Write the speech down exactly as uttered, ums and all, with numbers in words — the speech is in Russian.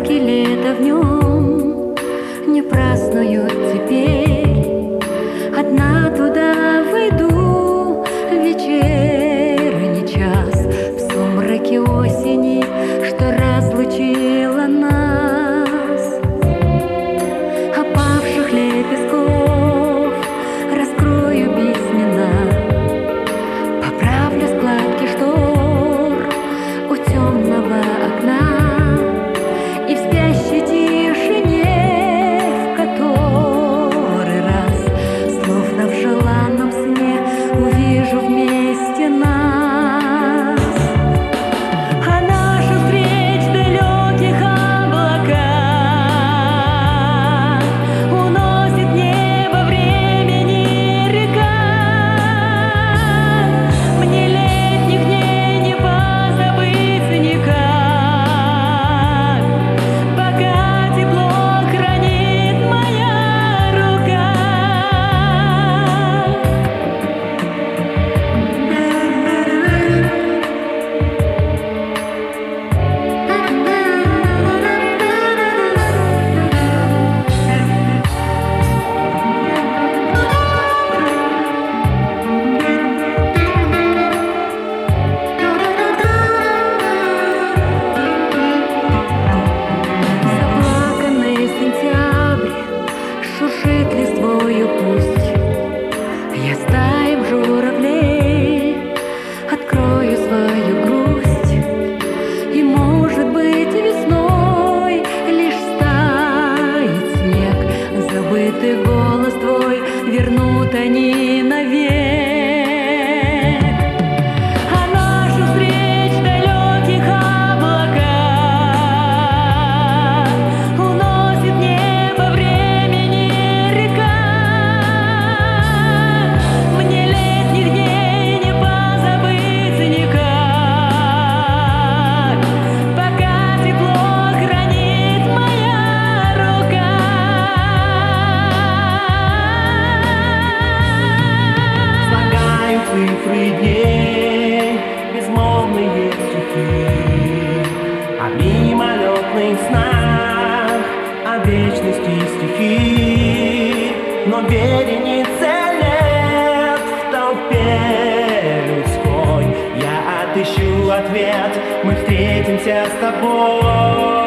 краски лета в нем не празднуют теперь. Одна туда выйду в вечерний час, в сумраке осени, что разлучила нас. Опавших лепестков раскрою письмена, поправлю складки штор у темного окна. И в спящей тишине, в который раз, словно в желанном сне, увижу вместе нас. А наша встреч в далеких облаках уносит небо времени река. Мне летних дней не позабыть никак, пока тепло хранит моя рука. Заплаканный сентябрь шуршит листвою пусть. Я стаем журавлей открою свою грусть. И, может быть, весной лишь стает снег. Забытый голос твой вернут они навек. А нашу встреч в далеких облаках уносит небо времени река. Мне летних дней не позабыть никак, пока тепло хранит моя рука. Слагаю цифры дней, безмолвные стихи, о мимолетных снах, о вечности стихи. Но вереница лет в толпе людской я отыщу ответ, мы встретимся с тобой.